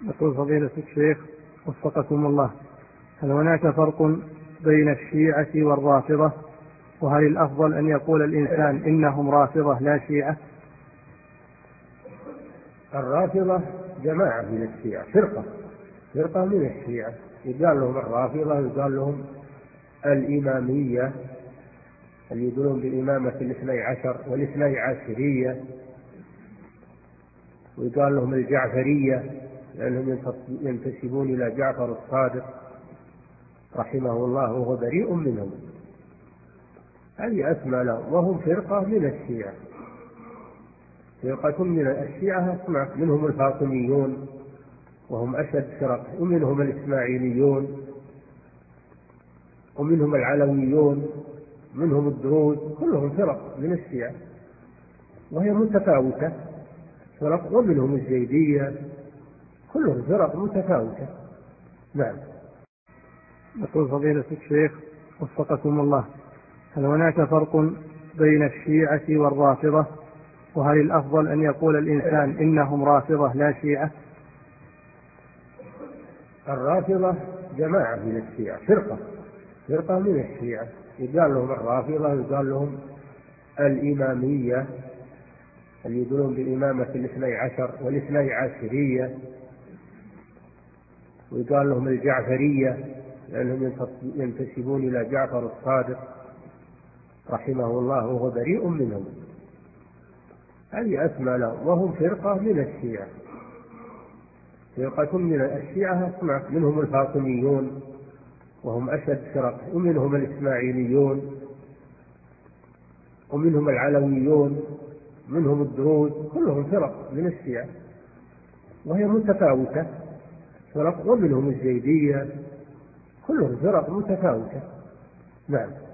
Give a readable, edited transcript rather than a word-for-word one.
يقول فضيلة الشيخ وفقكم الله: هل هناك فرق بين الشيعة والرافضة؟ وهل الأفضل أن يقول الإنسان إنهم رافضة لا شيعة؟ الرافضة جماعة من الشيعة، فرقة من الشيعة، يقال لهم الرافضة، يقال لهم الإمامية اللي يقولون بإمامة الاثني عشر والاثني عشرية، ويقال لهم الجعفرية لأنهم ينتسبون إلى جعفر الصادق رحمه الله وهو بريء منهم. هذه أسمى لهم، وهم فرقة من الشيعة، فرقة من الشيعة. منهم الفاطميون وهم أشد فرق، ومنهم الإسماعيليون، ومنهم العلويون، منهم الدروز، كلهم فرق من الشيعة وهي متفاوتة فرق، ومنهم الزيدية، كلهم فرق متفاوتة. نعم. يقول فضيلة الشيخ وفقكم الله: هل هناك فرق بين الشيعة والرافضة؟ وهل الأفضل أن يقول الإنسان إنهم رافضة لا شيعة؟ الرافضة جماعة من الشيعة، فرقة من الشيعة، يقال لهم الرافضة، يقال لهم الإمامية اللي يقولون بإمامة الاثني عشر والاثني عشرية، ويقال لهم الجعفرية لأنهم ينتسبون إلى جعفر الصادق رحمه الله وهو بريء منهم. هذه أسمى لهم، وهم فرقة من الشيعة، فرقة من الشيعة. منهم الفاطميون وهم أشد فرق، ومنهم الإسماعيليون، ومنهم العلويون، منهم الدروز، كلهم فرق من الشيعة وهي متفاوتة فرق، ومنهم الزيدية، كلهم فرق متفاوتة. نعم.